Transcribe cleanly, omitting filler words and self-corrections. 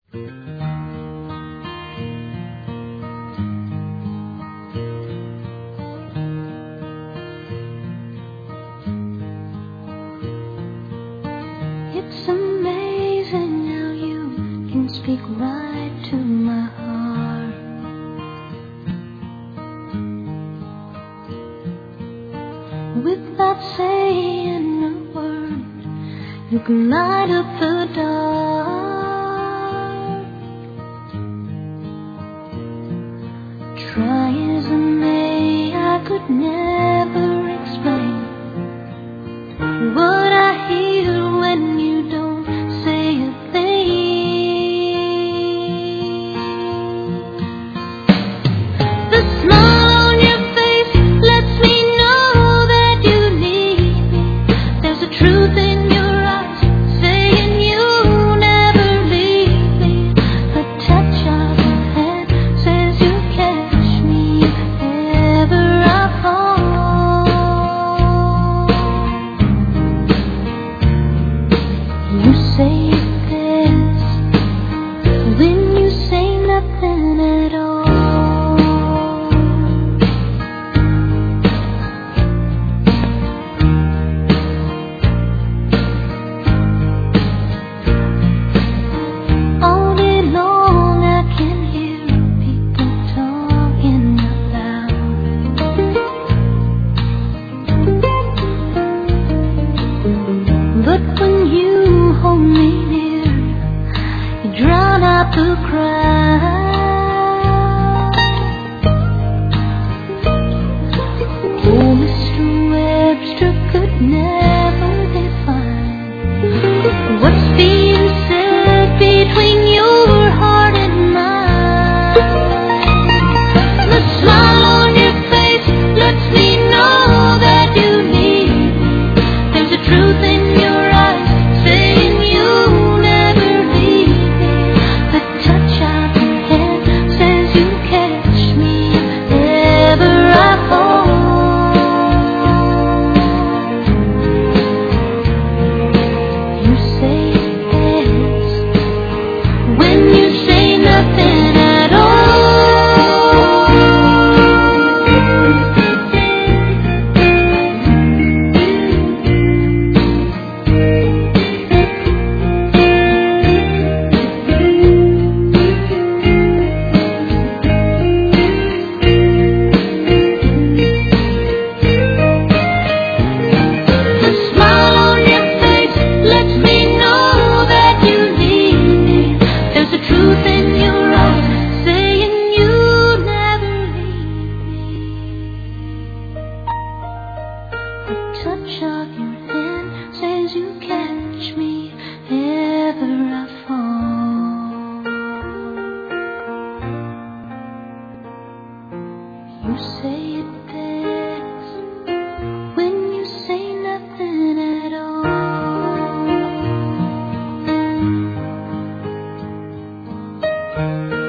It's amazing how you can speak right to my heart. Without saying a word, you can light up the dark. Try as I may, I could never explain what I hear when you don't say a thing. The smile on your face lets me know that you need me. There's a truth in your eyes saying you'll never leave me. The touch of your hand says you'll catch me if ever I fall. You say this when you say nothing at all. All day long I can hear people talking out loud. But when you hold me near, you drown out the crowd. Oh, Mr. Webster could never define what's being said between your heart and mine. The smile on your face lets me know that you need me. There's a truth in your eyes saying you'll never leave me. The touch of your hand says you'll catch me if ever I fall. You say yes when you say nothing at all. The smile on your face lets me know that you need me. There's a truth in your eyes saying you'll never leave me. The touch of your hand says you'll catch me if ever I fall. You say it best when you say nothing at all.